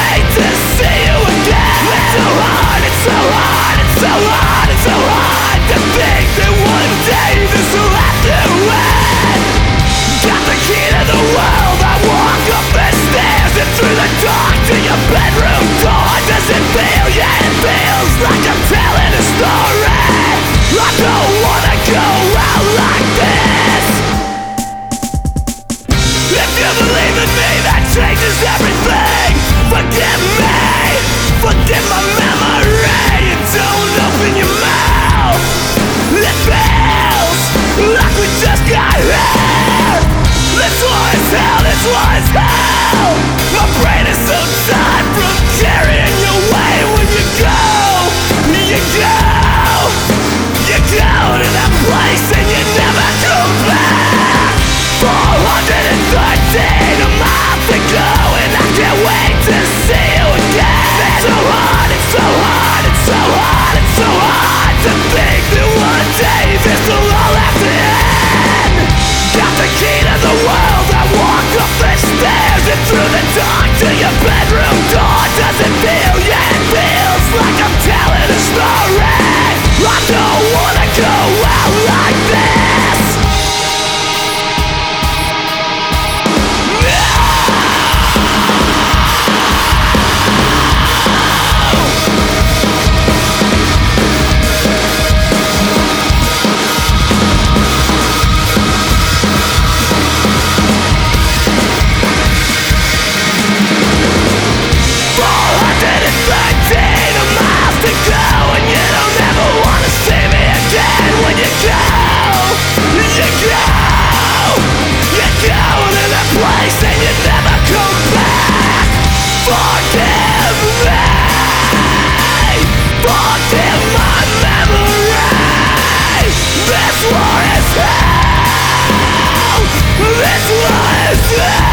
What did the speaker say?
wait to see you again. It's so hard, it's so hard, it's so hard, it's so hard to think that one day this will have to end. Got the key to the world, I walk up the stairs and through the dark to your bedroom door. Does it feel? Yeah, it feels like I'm telling a story. I don't wanna go out like this. If you believe in me, that changes everything. Forgive me, forgive my memory, and don't open your mouth. It feels like we just got here. This war is hell, this war is hell. My brain is so tired from carrying your weight. When you go, you go, you go to that place and you never come back. 413 miles to go, and I can't wait to see you again. It's so hard, it's so hard, it's so hard, it's so hard to think that one day this will all have to end. Got the key to the world, I walk up the stairs and through the dark to your bedroom door. Does it feel? Yeah, it feels like I'm telling a story. I don't wanna go out like this. Place and you never come back. Forgive me, forgive my memory. This war is hell. This war is hell.